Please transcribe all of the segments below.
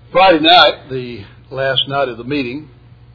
Friday night, the last night of the meeting,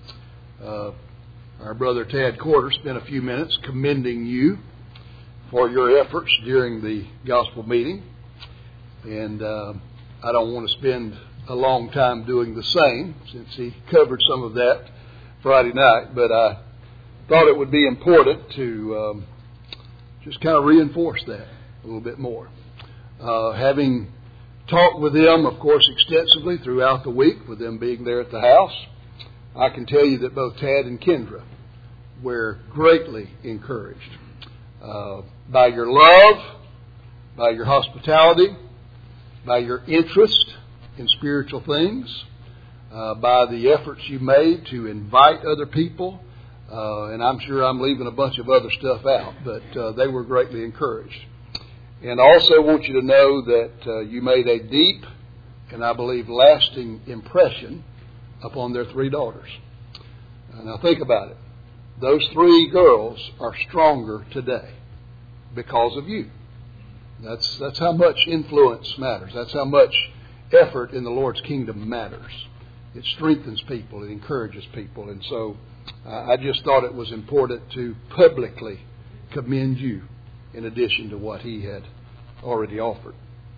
our brother Tad Corder spent a few minutes commending you for your efforts during the gospel meeting. And I don't want to spend a long time doing the same since he covered some of that Friday night. But I thought it would be important to just kind of reinforce that a little bit more. Having talked with them, of course, extensively throughout the week, with them being there at the house, I can tell you that both Tad and Kendra were greatly encouraged by your love, by your hospitality, by your interest in spiritual things, by the efforts you made to invite other people, and I'm sure I'm leaving a bunch of other stuff out, but they were greatly encouraged. And I also want you to know that you made a deep and I believe lasting impression upon their three daughters. Now think about it. Those three girls are stronger today because of you. That's how much influence matters. That's how much effort in the Lord's kingdom matters. It strengthens people. It encourages people. And so I just thought it was important to publicly commend you in addition to what he had already offered.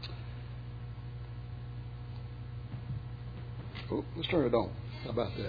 Oh, let's turn it on. How about that?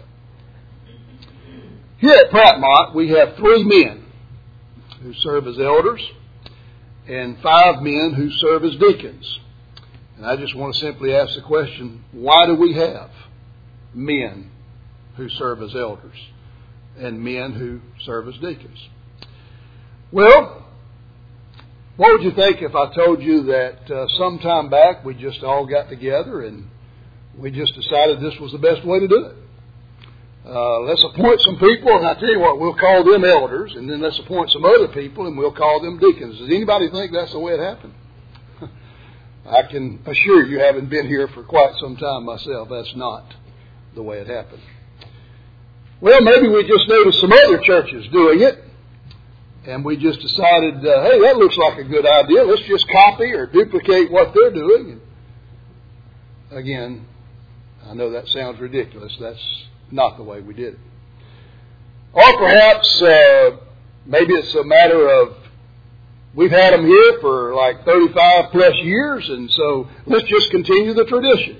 Here at Prattmont, we have 3 men who serve as elders and 5 men who serve as deacons. And I just want to simply ask the question, why do we have men who serve as elders and men who serve as deacons? Well, what would you think if I told you that some time back we just all got together and we just decided this was the best way to do it? Let's appoint some people, and I tell you what, we'll call them elders, and then let's appoint some other people, and we'll call them deacons. Does anybody think that's the way it happened? I can assure you, having been here for quite some time myself, that's not the way it happened. Well, maybe we just noticed some other churches doing it, and we just decided, hey, that looks like a good idea. Let's just copy or duplicate what they're doing. And again, I know that sounds ridiculous. That's not the way we did it. Or perhaps maybe it's a matter of we've had them here for like 35 plus years, and so let's just continue the tradition.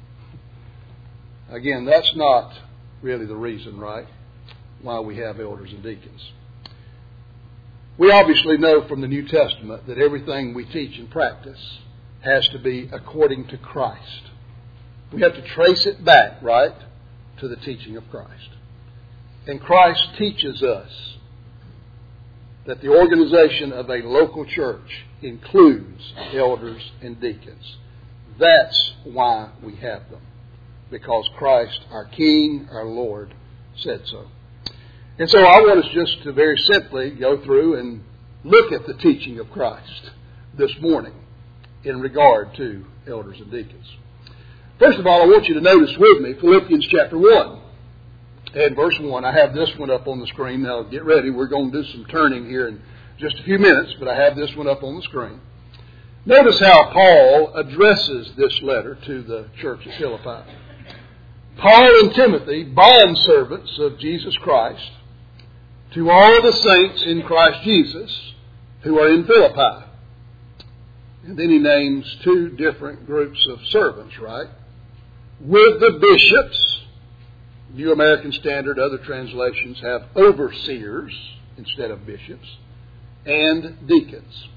Again, that's not really the reason, right, why we have elders and deacons. We obviously know from the New Testament that everything we teach and practice has to be according to Christ. We have to trace it back, right, to the teaching of Christ. And Christ teaches us that the organization of a local church includes elders and deacons. That's why we have them. Because Christ, our King, our Lord, said so. And so I want us just to very simply go through and look at the teaching of Christ this morning in regard to elders and deacons. First of all, I want you to notice with me Philippians chapter 1 and verse 1. I have this one up on the screen. Now get ready. We're going to do some turning here in just a few minutes, but I have this one up on the screen. Notice how Paul addresses this letter to the church at Philippi. Paul and Timothy, bondservants of Jesus Christ, to all the saints in Christ Jesus who are in Philippi. And then he names 2 different groups of servants, right? With the bishops, New American Standard, other translations have overseers instead of bishops, and deacons.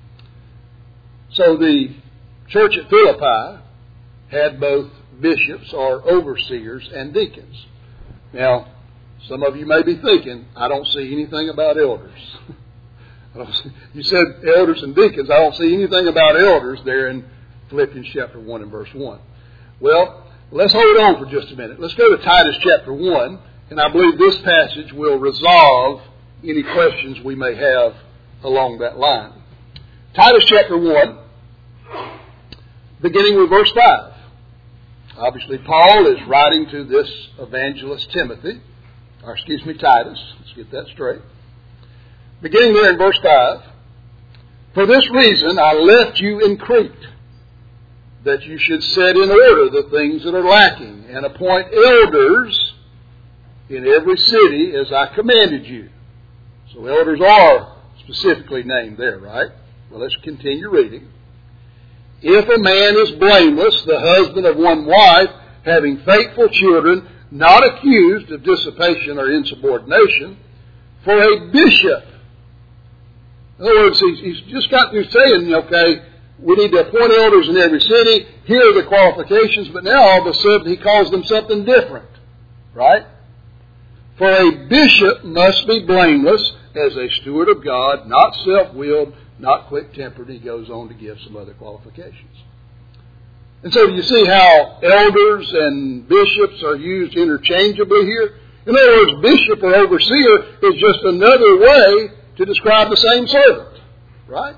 So the church at Philippi had both bishops or overseers and deacons. Now, some of you may be thinking, I don't see anything about elders. You said elders and deacons. I don't see anything about elders there in Philippians chapter 1 and verse 1. Well, let's hold on for just a minute. Let's go to Titus chapter 1, and I believe this passage will resolve any questions we may have along that line. Titus chapter 1, beginning with verse 5. Obviously, Paul is writing to this evangelist Titus. Let's get that straight. Beginning there in verse 5. For this reason I left you in Crete, that you should set in order the things that are lacking, and appoint elders in every city as I commanded you. So elders are specifically named there, right? Well, let's continue reading. If a man is blameless, the husband of one wife, having faithful children, not accused of dissipation or insubordination, for a bishop. In other words, he's just got through saying, okay, we need to appoint elders in every city. Here are the qualifications, but now all of a sudden he calls them something different, right? For a bishop must be blameless as a steward of God, not self-willed, not quick-tempered. He goes on to give some other qualifications. And so you see how elders and bishops are used interchangeably here? In other words, bishop or overseer is just another way to describe the same servant, right?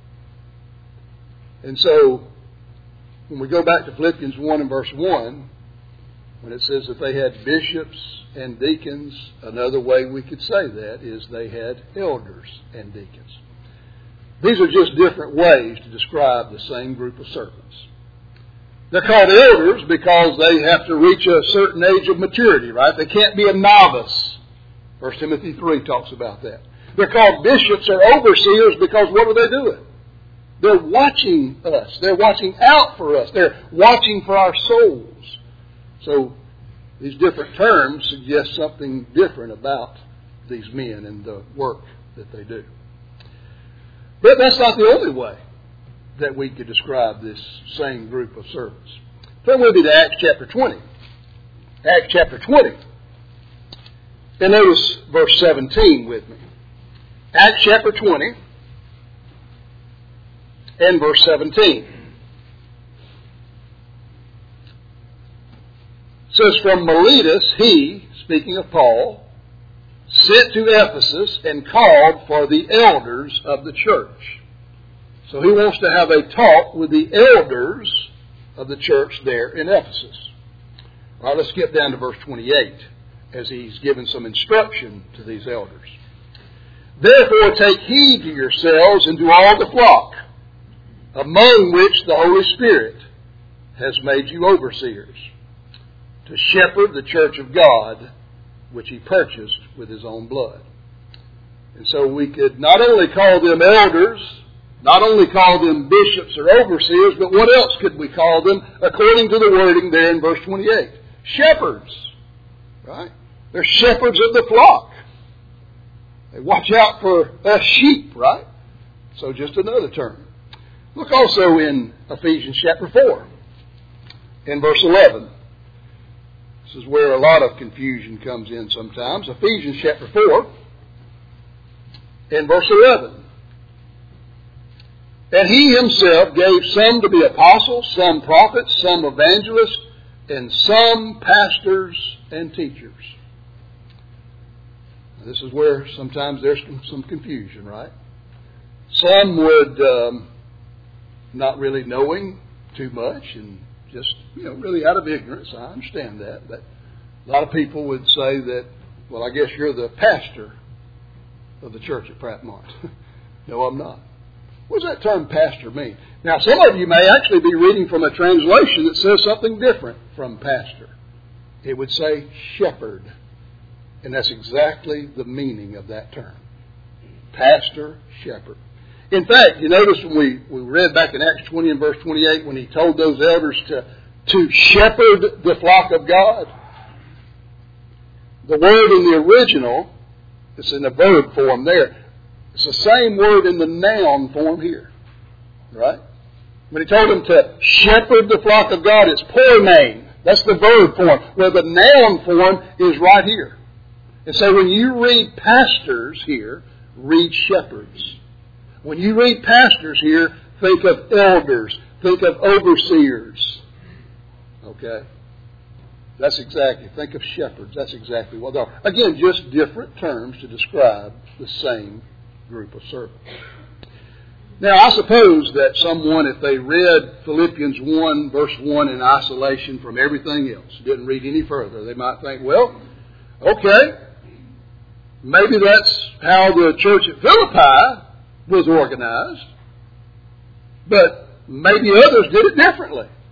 And so when we go back to Philippians 1 and verse 1, when it says that they had bishops and deacons, another way we could say that is they had elders and deacons. These are just different ways to describe the same group of servants. They're called elders because they have to reach a certain age of maturity, right? They can't be a novice. 1 Timothy 3 talks about that. They're called bishops or overseers because what are they doing? They're watching us. They're watching out for us. They're watching for our souls. So these different terms suggest something different about these men and the work that they do. But that's not the only way that we could describe this same group of servants. Turn with me to Acts chapter 20. Acts chapter 20. And notice verse 17 with me. Acts chapter 20 and verse 17. It says, from Miletus he, speaking of Paul, sent to Ephesus and called for the elders of the church. So he wants to have a talk with the elders of the church there in Ephesus. All right, let's skip down to verse 28 as he's given some instruction to these elders. Therefore take heed to yourselves and to all the flock, among which the Holy Spirit has made you overseers, to shepherd the church of God, which he purchased with his own blood. And so we could not only call them elders, not only call them bishops or overseers, but what else could we call them according to the wording there in verse 28? Shepherds, right? They're shepherds of the flock. They watch out for us sheep, right? So just another term. Look also in Ephesians chapter 4, in verse 11. This is where a lot of confusion comes in sometimes. Ephesians chapter 4, in verse 11. And he himself gave some to be apostles, some prophets, some evangelists, and some pastors and teachers. Now, this is where sometimes there's some confusion, right? Some would not really knowing too much and just, really out of ignorance. I understand that. But a lot of people would say that, well, I guess you're the pastor of the church at Pratt Mont. No, I'm not. What does that term pastor mean? Now, some of you may actually be reading from a translation that says something different from pastor. It would say shepherd. And that's exactly the meaning of that term. Pastor, shepherd. In fact, you notice when we read back in Acts 20 and verse 28 when he told those elders to shepherd the flock of God. The word in the original, it's in the verb form there. It's the same word in the noun form here. Right? When he told them to shepherd the flock of God, it's pornein. That's the verb form. Well, the noun form is right here. And so when you read pastors here, read shepherds. When you read pastors here, think of elders. Think of overseers. Okay? That's exactly. Think of shepherds. That's exactly what they are. Again, just different terms to describe the same group of servants. Now, I suppose that someone, if they read Philippians 1, verse 1 in isolation from everything else, didn't read any further, they might think, well, okay, maybe that's how the church at Philippi was organized, but maybe others did it differently.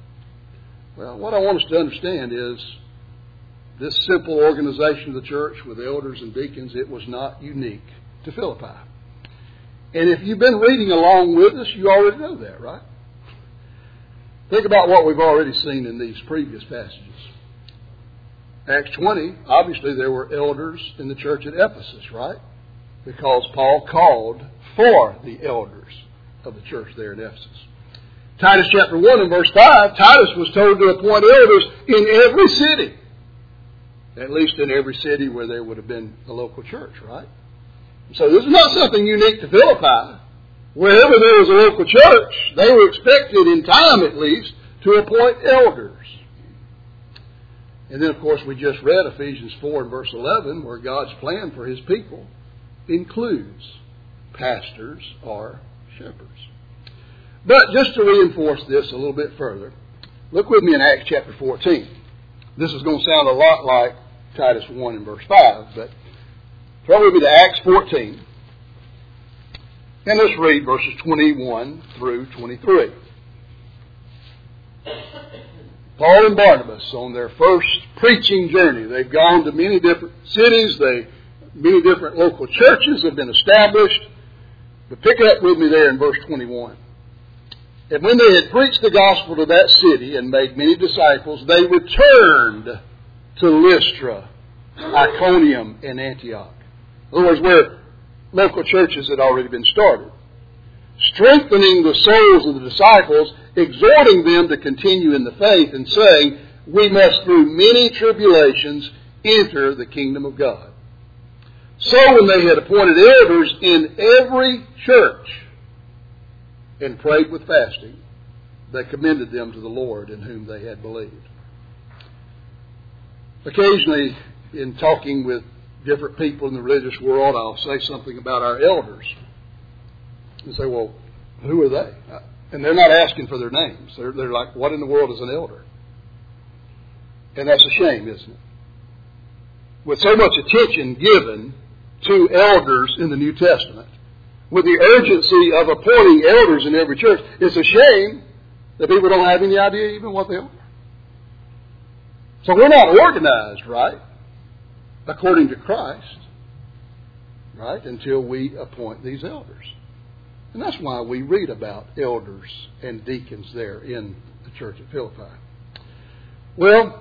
Well, what I want us to understand is this simple organization of the church with elders and deacons, it was not unique to Philippi. And if you've been reading along with us, you already know that, right? Think about what we've already seen in these previous passages. Acts 20, obviously there were elders in the church at Ephesus, right? Because Paul called for the elders of the church there in Ephesus. Titus chapter 1 and verse 5, Titus was told to appoint elders in every city. At least in every city where there would have been a local church, right? So this is not something unique to Philippi. Wherever there was a local church, they were expected, in time at least, to appoint elders. And then, of course, we just read Ephesians 4 and verse 11, where God's plan for His people includes pastors or shepherds. But just to reinforce this a little bit further, look with me in Acts chapter 14. This is going to sound a lot like Titus 1 and verse 5, but turn with me to Acts 14. And let's read verses 21 through 23. Paul and Barnabas on their first preaching journey. They've gone to many different cities. Many different local churches have been established. But pick up with me there in verse 21. And when they had preached the gospel to that city and made many disciples, they returned to Lystra, Iconium, and Antioch. In other words, where local churches had already been started. Strengthening the souls of the disciples, exhorting them to continue in the faith, and saying, we must through many tribulations enter the kingdom of God. So when they had appointed elders in every church and prayed with fasting, they commended them to the Lord in whom they had believed. Occasionally, in talking with different people in the religious world, I'll say something about our elders. And say, well, who are they? And they're not asking for their names. They're like, what in the world is an elder? And that's a shame, isn't it? With so much attention given to elders in the New Testament, with the urgency of appointing elders in every church, it's a shame that people don't have any idea even what they are. So we're not organized, right, according to Christ, right, until we appoint these elders. And that's why we read about elders and deacons there in the church at Philippi. Well,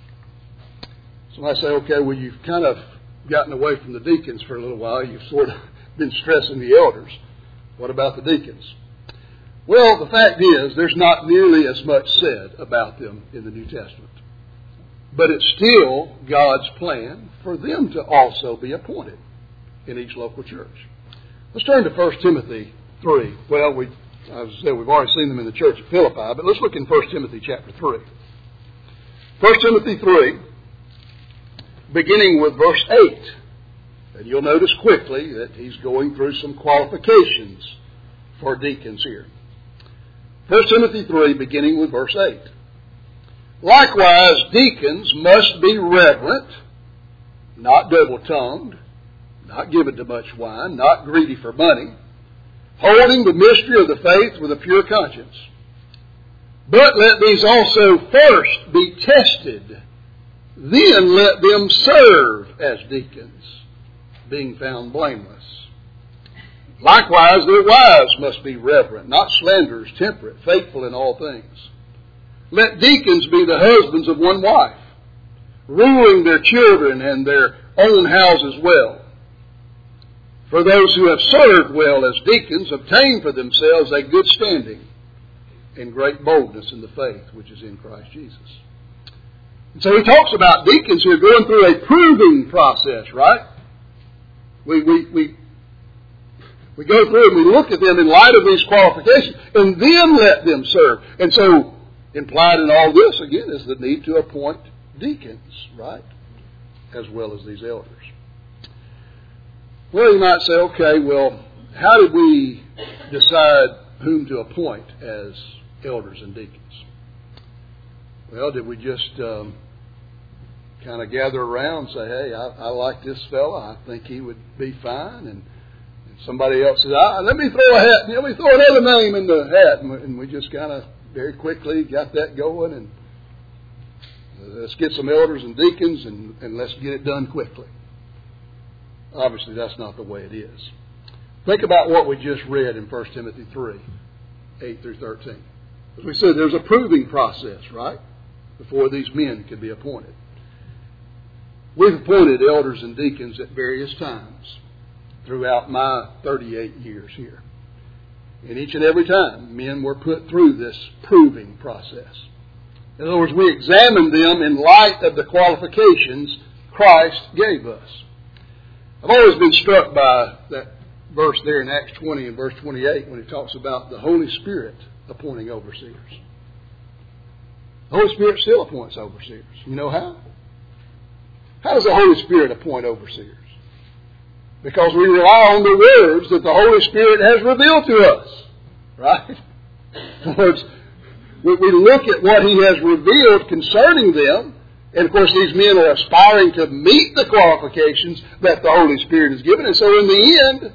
somebody say, okay, well, you've kind of gotten away from the deacons for a little while. You've sort of been stressing the elders. What about the deacons? Well, the fact is, there's not nearly as much said about them in the New Testament. But it's still God's plan for them to also be appointed in each local church. Let's turn to 1 Timothy 3. Well, as I said, we've already seen them in the church at Philippi, but let's look in 1 Timothy chapter 3. 1 Timothy 3, beginning with verse 8. And you'll notice quickly that he's going through some qualifications for deacons here. 1 Timothy 3, beginning with verse 8. Likewise, deacons must be reverent, not double-tongued, not given to much wine, not greedy for money, holding the mystery of the faith with a pure conscience. But let these also first be tested, then let them serve as deacons, being found blameless. Likewise, their wives must be reverent, not slanderers, temperate, faithful in all things. Let deacons be the husbands of one wife, ruling their children and their own houses well. For those who have served well as deacons obtain for themselves a good standing and great boldness in the faith which is in Christ Jesus. And so he talks about deacons who are going through a proving process, right? We go through and we look at them in light of these qualifications, and then let them serve. And so implied in all this, again, is the need to appoint deacons, right? As well as these elders. Well, you might say, okay, well, how did we decide whom to appoint as elders and deacons? Well, did we just kind of gather around and say, hey, I like this fella, I think he would be fine, and somebody else says, let me throw a hat, let me throw another name in the hat, and we just kind of very quickly got that going, and Let's get some elders and deacons and let's get it done quickly. Obviously, that's not the way it is. Think about what we just read in 1 Timothy 3, 8 through 13. As we said, there's a proving process, right, before these men can be appointed. We've appointed elders and deacons at various times throughout my 38 years here. And each and every time, men were put through this proving process. In other words, we examined them in light of the qualifications Christ gave us. I've always been struck by that verse there in Acts 20 and verse 28 when it talks about the Holy Spirit appointing overseers. The Holy Spirit still appoints overseers. You know how? How does the Holy Spirit appoint overseers? Because we rely on the words that the Holy Spirit has revealed to us. Right? In other words, we look at what He has revealed concerning them. And of course, these men are aspiring to meet the qualifications that the Holy Spirit has given. And so in the end,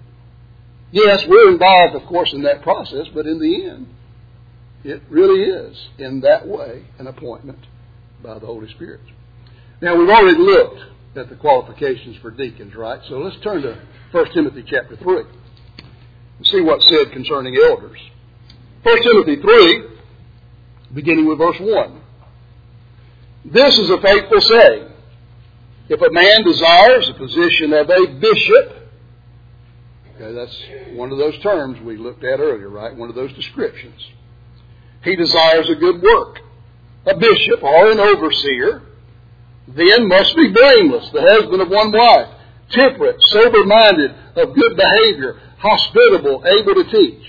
yes, we're involved, of course, in that process. But in the end, it really is, in that way, an appointment by the Holy Spirit. Now, we've already looked at the qualifications for deacons, right? So let's turn to 1 Timothy chapter 3 and see what's said concerning elders. 1 Timothy 3, beginning with verse 1. This is a faithful saying. If a man desires the position of a bishop, okay, that's one of those terms we looked at earlier, right? One of those descriptions. He desires a good work. A bishop or an overseer then must be blameless, the husband of one wife, temperate, sober-minded, of good behavior, hospitable, able to teach,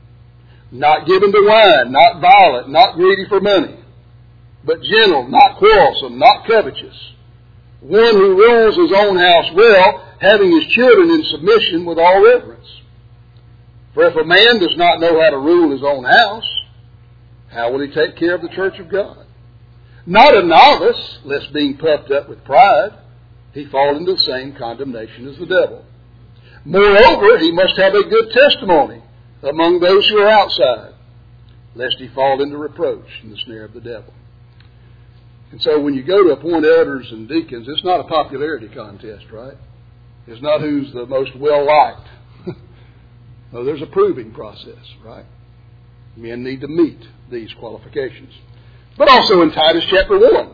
not given to wine, not violent, not greedy for money, but gentle, not quarrelsome, not covetous, one who rules his own house well, having his children in submission with all reverence. For if a man does not know how to rule his own house, how will he take care of the church of God? Not a novice, lest being puffed up with pride, he fall into the same condemnation as the devil. Moreover, he must have a good testimony among those who are outside, lest he fall into reproach and the snare of the devil. And so when you go to appoint elders and deacons, it's not a popularity contest, right? It's not who's the most well-liked. No, there's a proving process, right? Men need to meet these qualifications. But also in Titus chapter 1,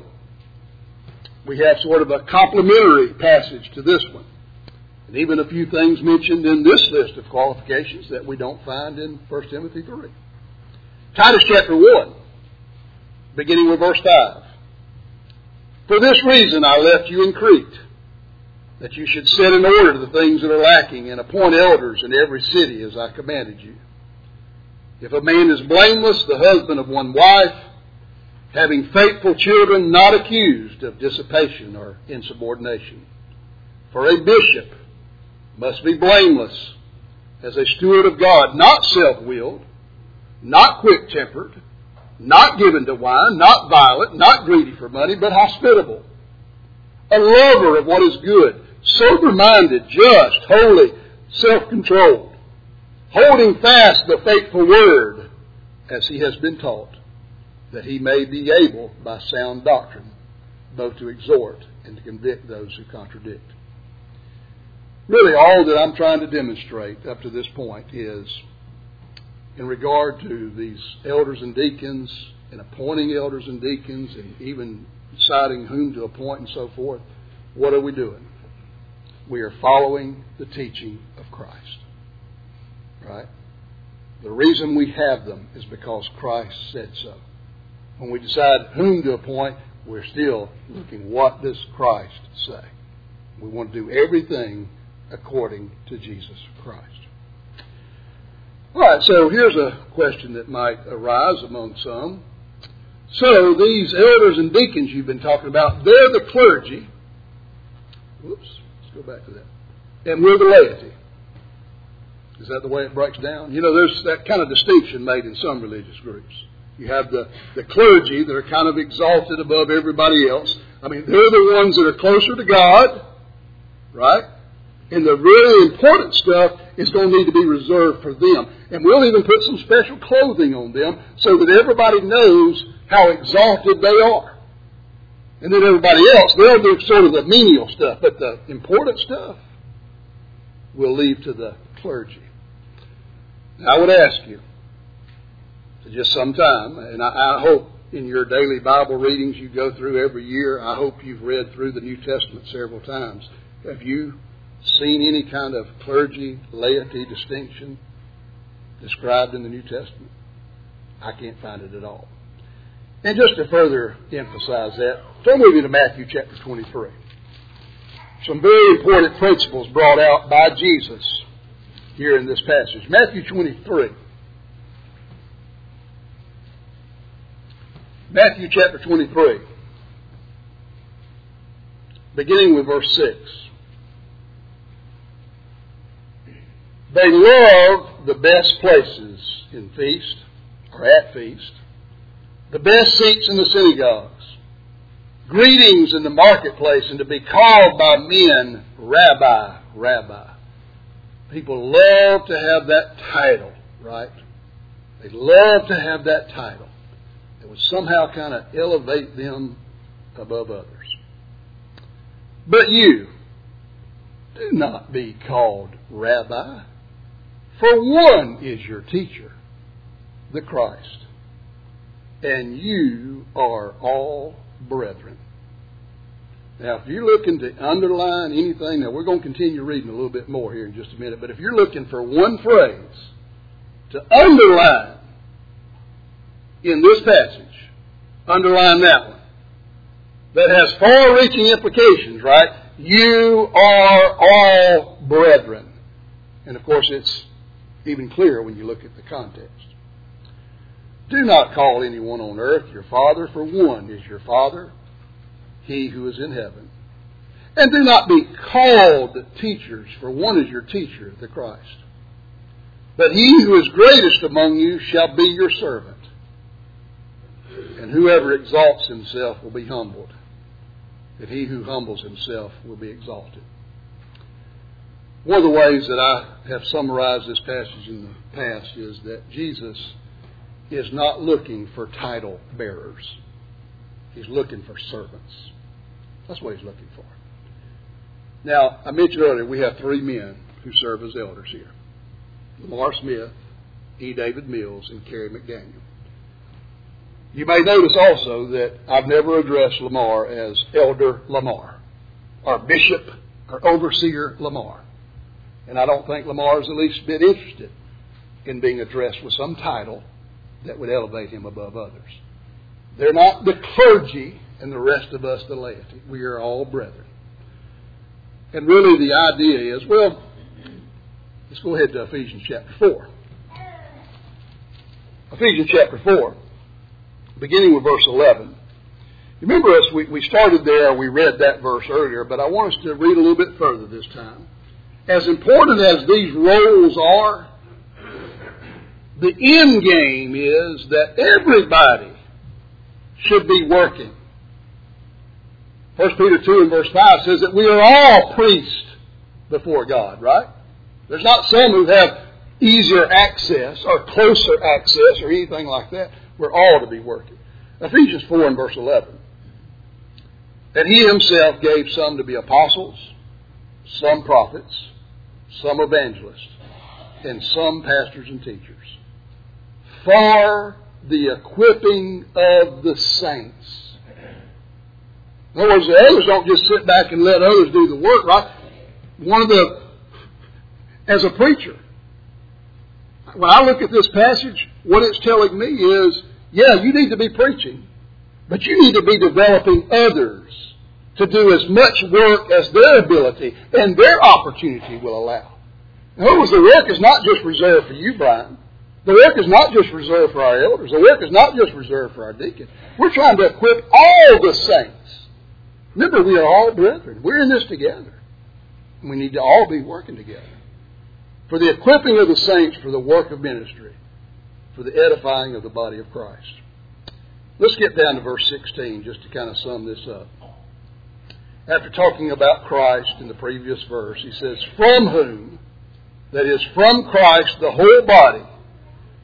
we have sort of a complementary passage to this one. And even a few things mentioned in this list of qualifications that we don't find in 1 Timothy 3. Titus chapter 1, beginning with verse 5. For this reason I left you in Crete, that you should set in order the things that are lacking and appoint elders in every city as I commanded you. If a man is blameless, the husband of one wife, having faithful children, not accused of dissipation or insubordination. For a bishop must be blameless as a steward of God, not self-willed, not quick-tempered, not given to wine, not violent, not greedy for money, but hospitable, a lover of what is good, sober-minded, just, holy, self-controlled, holding fast the faithful word as he has been taught, that he may be able, by sound doctrine, both to exhort and to convict those who contradict. Really, all that I'm trying to demonstrate up to this point is, in regard to these elders and deacons, and appointing elders and deacons, and even deciding whom to appoint and so forth, what are we doing? We are following the teaching of Christ. Right? The reason we have them is because Christ said so. When we decide whom to appoint, we're still looking, what does Christ say? We want to do everything according to Jesus Christ. All right, so here's a question that might arise among some. So these elders and deacons you've been talking about, they're the clergy. Whoops, let's go back to that. And we're the laity. Is that the way it breaks down? You know, there's that kind of distinction made in some religious groups. You have the clergy that are kind of exalted above everybody else. I mean, they're the ones that are closer to God, right? And the really important stuff is going to need to be reserved for them. And we'll even put some special clothing on them so that everybody knows how exalted they are. And then everybody else, they'll do sort of the menial stuff. But the important stuff we'll leave to the clergy. Now, I would ask you to just sometime, and I hope in your daily Bible readings you go through every year, I hope you've read through the New Testament several times. Have you seen any kind of clergy, laity distinction described in the New Testament? I can't find it at all. And just to further emphasize that, turn with me to Matthew chapter 23. Some very important principles brought out by Jesus here in this passage. Matthew 23. Matthew chapter 23. Beginning with verse 6. They love the best places in feast, or at feast, the best seats in the synagogues, greetings in the marketplace, and to be called by men, Rabbi, Rabbi. People love to have that title, right? They love to have that title. It would somehow kind of elevate them above others. But you, do not be called Rabbi, for one is your teacher, the Christ, and you are all brethren. Now, if you're looking to underline anything, now we're going to continue reading a little bit more here in just a minute, but if you're looking for one phrase to underline in this passage, underline that one. That has far-reaching implications, right? You are all brethren. And of course, it's even clearer when you look at the context. Do not call anyone on earth your father, for one is your Father, he who is in heaven. And do not be called teachers, for one is your teacher, the Christ. But he who is greatest among you shall be your servant. And whoever exalts himself will be humbled, and he who humbles himself will be exalted. One of the ways that I have summarized this passage in the past is that Jesus is not looking for title bearers. He's looking for servants. That's what he's looking for. Now, I mentioned earlier we have three men who serve as elders here. Lamar Smith, E. David Mills, and Kerry McDaniel. You may notice also that I've never addressed Lamar as Elder Lamar, or Bishop, or Overseer Lamar. And I don't think Lamar is the least bit interested in being addressed with some title that would elevate him above others. They're not the clergy and the rest of us the laity. We are all brethren. And really the idea is, well, let's go ahead to Ephesians chapter 4. Ephesians chapter 4, beginning with verse 11. Remember us, we started there, we read that verse earlier, but I want us to read a little bit further this time. As important as these roles are, the end game is that everybody should be working. 1 Peter 2 and verse 5 says that we are all priests before God, right? There's not some who have easier access or closer access or anything like that. We're all to be working. Ephesians 4 and verse 11. That he himself gave some to be apostles, some prophets, some evangelists, and some pastors and teachers, for the equipping of the saints. In other words, the others don't just sit back and let others do the work, right? As a preacher, when I look at this passage, what it's telling me is, yeah, you need to be preaching, but you need to be developing others to do as much work as their ability and their opportunity will allow. In other words, the work is not just reserved for you, Brian. The work is not just reserved for our elders. The work is not just reserved for our deacons. We're trying to equip all the saints. Remember, we are all brethren. We're in this together. And we need to all be working together. For the equipping of the saints for the work of ministry, for the edifying of the body of Christ. Let's get down to verse 16 just to kind of sum this up. After talking about Christ in the previous verse, he says, from whom, that is, from Christ, the whole body,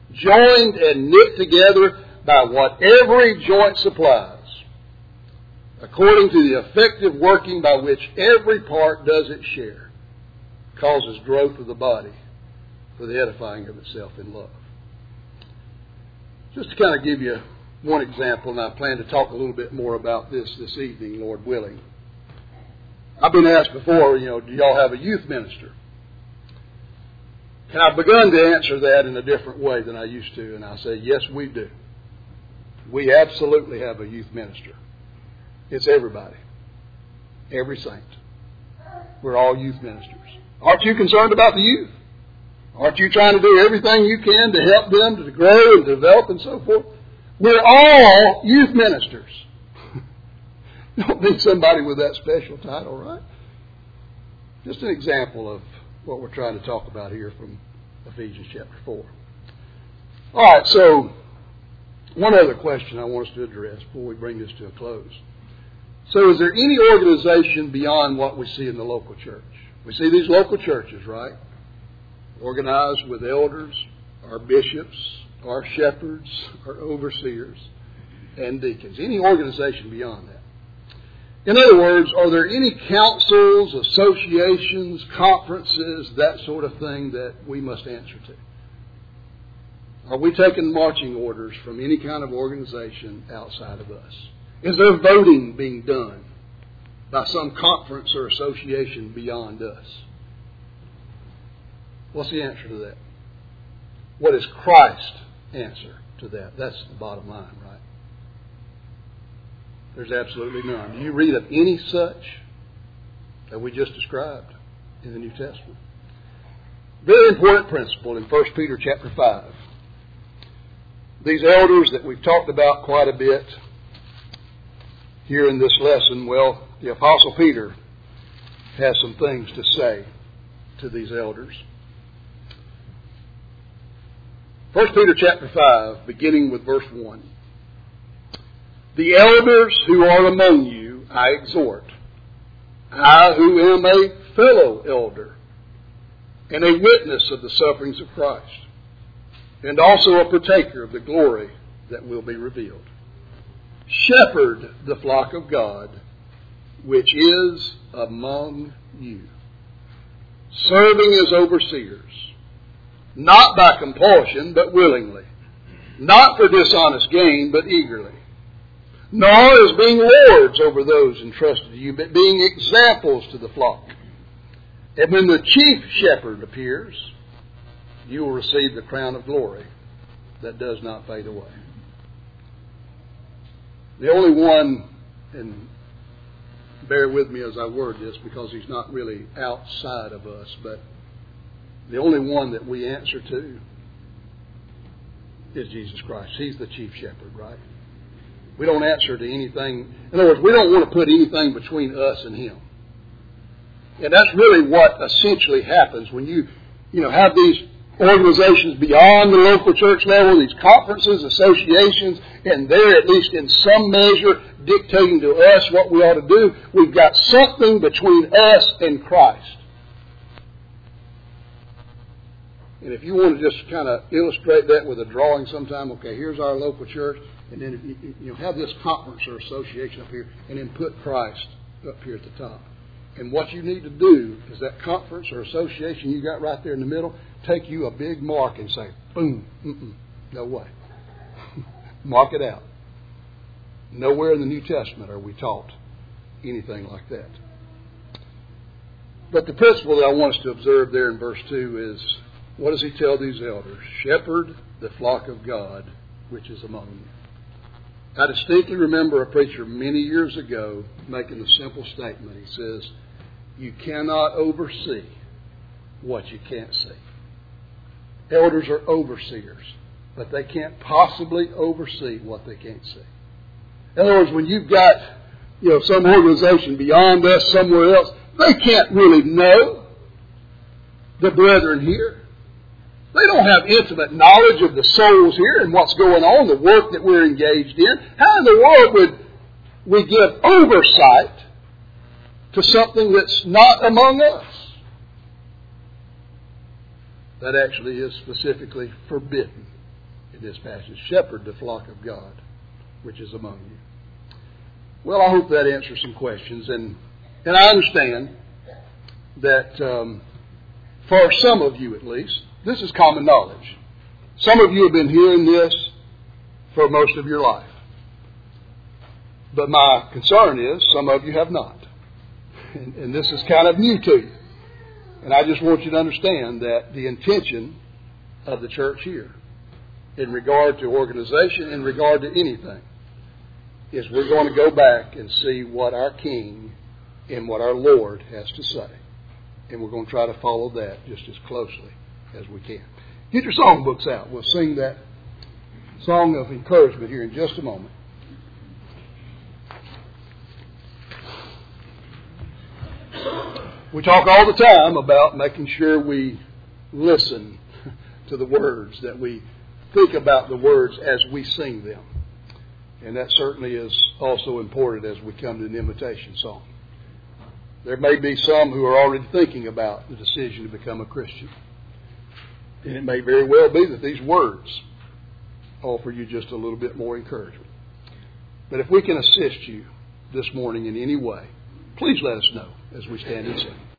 joined and knit together by what every joint supplies, according to the effective working by which every part does its share, causes growth of the body for the edifying of itself in love. Just to kind of give you one example, and I plan to talk a little bit more about this evening, Lord willing. I've been asked before, do y'all have a youth minister? And I've begun to answer that in a different way than I used to, and I say, yes, we do. We absolutely have a youth minister. It's everybody. Every saint. We're all youth ministers. Aren't you concerned about the youth? Aren't you trying to do everything you can to help them to grow and develop and so forth? We're all youth ministers. Don't need somebody with that special title, right? Just an example of what we're trying to talk about here from Ephesians chapter 4. All right, so one other question I want us to address before we bring this to a close. So is there any organization beyond what we see in the local church? We see these local churches, right? Organized with elders, our bishops, our shepherds, our overseers, and deacons. Any organization beyond that. In other words, are there any councils, associations, conferences, that sort of thing that we must answer to? Are we taking marching orders from any kind of organization outside of us? Is there voting being done by some conference or association beyond us? What's the answer to that? What is Christ's answer to that? That's the bottom line, right? There's absolutely none. Do you read of any such that we just described in the New Testament? Very important principle in 1 Peter chapter 5. These elders that we've talked about quite a bit here in this lesson, well, the Apostle Peter has some things to say to these elders. 1 Peter chapter 5, beginning with verse 1. The elders who are among you I exhort, I who am a fellow elder and a witness of the sufferings of Christ, and also a partaker of the glory that will be revealed. Shepherd the flock of God, which is among you, serving as overseers, not by compulsion, but willingly, not for dishonest gain, but eagerly, nor as being lords over those entrusted to you, but being examples to the flock. And when the chief shepherd appears, you will receive the crown of glory that does not fade away. The only one, and bear with me as I word this because he's not really outside of us, but the only one that we answer to is Jesus Christ. He's the chief shepherd, right? We don't answer to anything. In other words, we don't want to put anything between us and Him. And that's really what essentially happens when you have these organizations beyond the local church level, these conferences, associations, and they're at least in some measure dictating to us what we ought to do. We've got something between us and Christ. And if you want to just kind of illustrate that with a drawing sometime, okay, here's our local church, and then if you have this conference or association up here, and then put Christ up here at the top. And what you need to do is that conference or association you got right there in the middle, take you a big mark and say, boom, no way. Mark it out. Nowhere in the New Testament are we taught anything like that. But the principle that I want us to observe there in verse 2 is, what does he tell these elders? Shepherd the flock of God, which is among you. I distinctly remember a preacher many years ago making a simple statement. He says, you cannot oversee what you can't see. Elders are overseers, but they can't possibly oversee what they can't see. In other words, when you've got some organization beyond us somewhere else, they can't really know the brethren here. They don't have intimate knowledge of the souls here and what's going on, the work that we're engaged in. How in the world would we give oversight to something that's not among us? That actually is specifically forbidden in this passage. Shepherd the flock of God, which is among you. Well, I hope that answers some questions. And I understand that for some of you at least, this is common knowledge. Some of you have been hearing this for most of your life. But my concern is some of you have not. And this is kind of new to you. And I just want you to understand that the intention of the church here, in regard to organization, in regard to anything, is we're going to go back and see what our King and what our Lord has to say. And we're going to try to follow that just as closely as we can. Get your songbooks out. We'll sing that song of encouragement here in just a moment. We talk all the time about making sure we listen to the words, that we think about the words as we sing them. And that certainly is also important as we come to an invitation song. There may be some who are already thinking about the decision to become a Christian. And it may very well be that these words offer you just a little bit more encouragement. But if we can assist you this morning in any way, please let us know as we stand and sing.